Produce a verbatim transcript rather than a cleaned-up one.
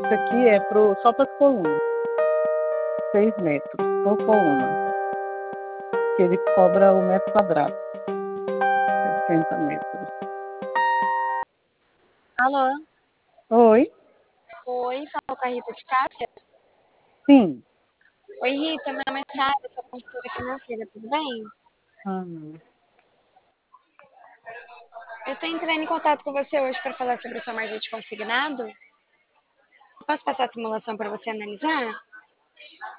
Isso aqui é pro, só para as colunas. Seis metros por coluna. Que ele cobra o metro quadrado. sessenta metros. Alô? Oi? Oi, fala com a Rita de Cássia? Sim. Oi, Rita, meu nome é Sara, eu sou consultora financeira, tudo bem? Hum. Eu estou entrando em contato com você hoje para falar sobre a sua margem de consignado. Posso passar a simulação para você analisar?